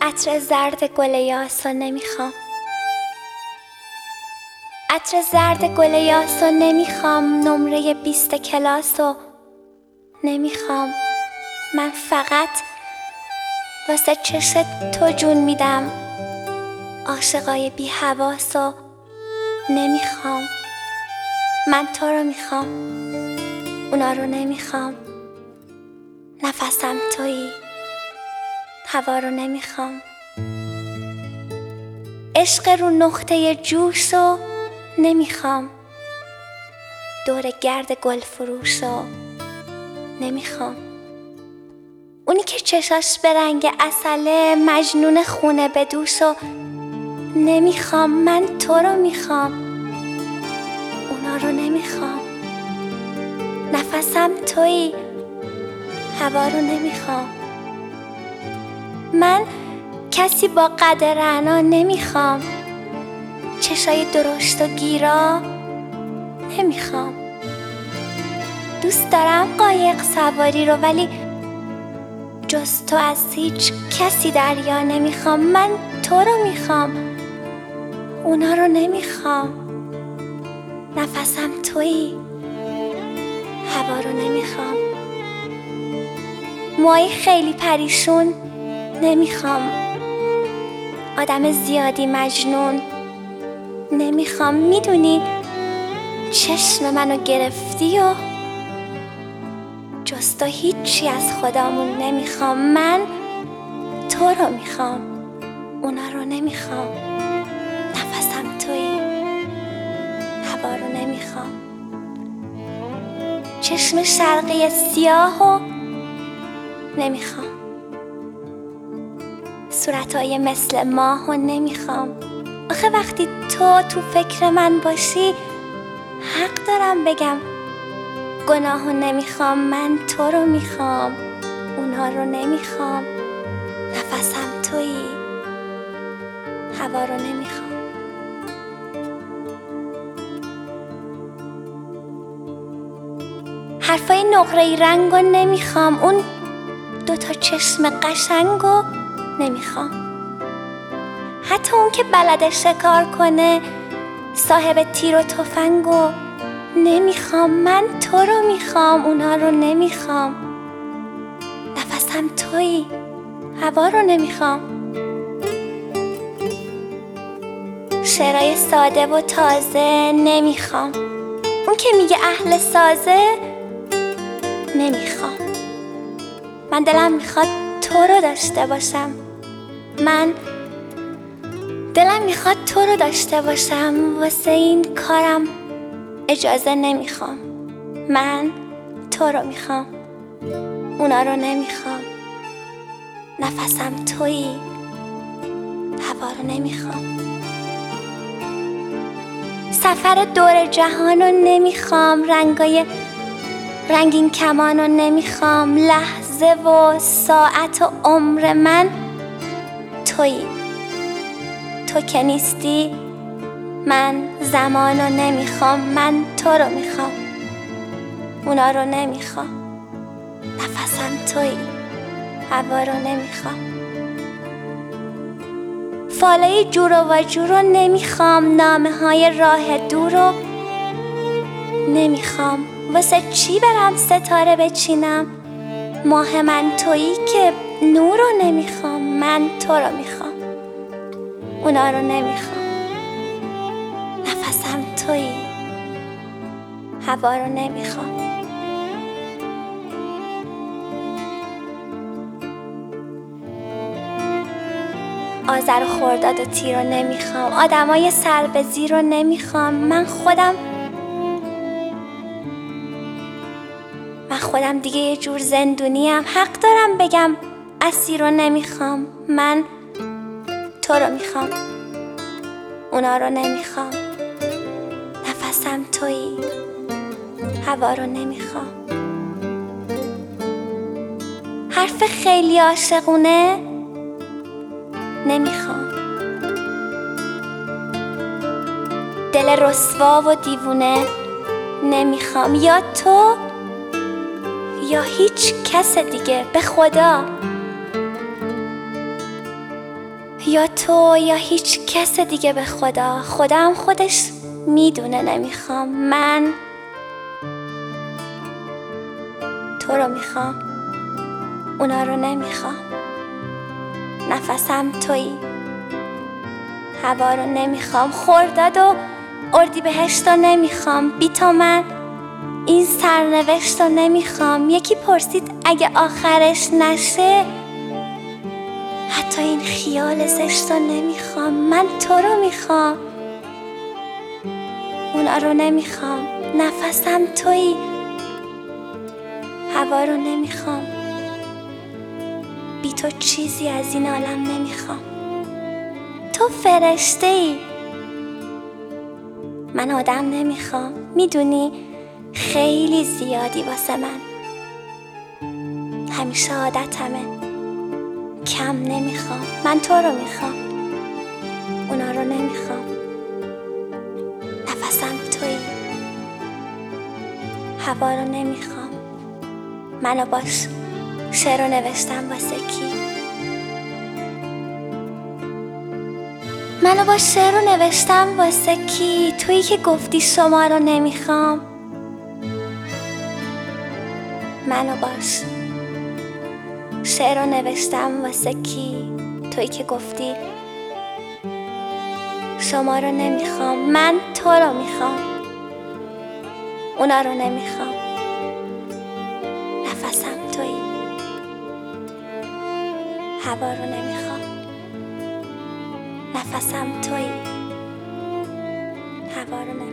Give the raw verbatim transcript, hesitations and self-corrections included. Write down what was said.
عطر زرد گل یاسو نمیخوام، عطر زرد گل یاسو نمیخوام، نمره بیست کلاسو نمیخوام. من فقط واسه چشت تو جون میدم، عاشقای بی حواسو نمیخوام. من تو رو میخوام، اونا رو نمیخوام. نفسم تویی، هوا رو نمیخوام. عشق رو نقطه جوشو نمیخوام، دور گرد گل فروشو نمیخوام. اونی که چشاش به رنگ عسله، مجنون خونه به دوشو نمیخوام. من تو رو میخوام، اونا رو نمیخوام. نفسم تویی، هوا رو نمیخوام. من کسی با قد رعنا نمیخوام، چشای درشت و گیرا نمیخوام. دوست دارم قایق سواری رو، ولی جز تو از هیچ کسی دریا نمیخوام. من تو رو میخوام، اونا رو نمیخوام. نفسم تویی، هوا رو نمیخوام. موهای خیلی پریشون نمیخوام، آدم زیادی مجنون نمیخوام. میدونی چشم منو گرفتی و جز تو هیچی از خدامون نمیخوام. من تو رو میخوام، اونا رو نمیخوام. نفسم تویی، هوا رو نمیخوام. چشم شرقی سیاهو نمیخوام، صورتای مثل ماهو نمیخوام. آخه وقتی تو تو فکر من باشی، حق دارم بگم گناهو نمیخوام. من تو رو میخوام، اونها رو نمیخوام. نفسم تویی، هوا رو نمیخوام. حرفای نقره‌ای رنگو نمیخوام، اون دوتا چشم قشنگو نمیخوام. حتی اون که بلده شکار کنه، صاحب تیر و تفنگو نمیخوام. من تو رو میخوام، اونا رو نمیخوام. نفسم تویی، هوا رو نمیخوام. شعرهای ساده و تازه نمیخوام، اون که میگه اهل سازه نمیخوام. من دلم میخواد تو رو داشته باشم، من دلم میخواد تو رو داشته باشم. واسه این کارم اجازه نمیخوام. من تو رو میخوام، اونا رو نمیخوام. نفسم تویی، هوا رو نمیخوام. سفر دور جهانو نمیخوام، رنگای رنگین کمانو نمیخوام. لحظه و ساعت و عمر من تویی، تو که نیستی من زمانو نمیخوام. من تو رو میخوام، اونا رو نمیخوام. نفسم تویی، هوا رو نمیخوام. فالای جور و جور رو نمیخوام، نامه های راه دور رو نمیخوام. واسه چی برم ستاره بچینم؟ ماه من تویی که نور رو نمیخوام. من تو رو میخوام، اونا رو نمیخوام. نفسم تویی، هوا رو نمیخوام. آذر و خرداد و تیر رو نمیخوام، آدمای سر به زیر رو نمیخوام. من خودم من خودم دیگه یه جور زندونیم، حق دارم بگم اسیر رو نمیخوام. من تو رو میخوام، اونا رو نمیخوام. نفسم تویی، هوا رو نمیخوام. حرف خیلی عاشقونه نمیخوام، دل رسوا و دیوونه نمیخوام. یا تو یا هیچ کس دیگه، به خدا. یا تو یا هیچ کس دیگه، به خدا خدا هم خودش میدونه نمیخوام. من تو رو میخوام، اونا رو نمیخوام. نفسم تویی، هوا رو نمیخوام، خرداد و اردیبهشت رو نمیخوام. بی تو من این سرنوشت رو نمیخوام. یکی پرسید اگه آخرش نشه، حتی این خیال زشت رو نمیخوام. من تو رو میخوام، اونا رو نمیخوام. نفسم تویی، هوا رو نمیخوام. بی تو چیزی از این عالم نمیخوام. تو فرشته ای، من آدم نمیخوام. میدونی خیلی زیادی واسه من، همیشه عادتمه، کم نمیخوام. من تو رو میخوام، اونا رو نمیخوام. نفسم تویی، هوا رو نمیخوام. منو باش شعر رو نوشتم واسه کی؟ منو باش شعر رو نوشتم واسه کی؟ تویی که گفتی شما رو نمیخوام. منو باش شعر رو نوشتم واسه کی؟ تویی که گفتی شما رو نمیخوام. من تو رو میخوام، اونا رو نمیخوام. نفسم تویی، هوا رو نمیخوام. نفسم تویی، هوا رو نمیخوام.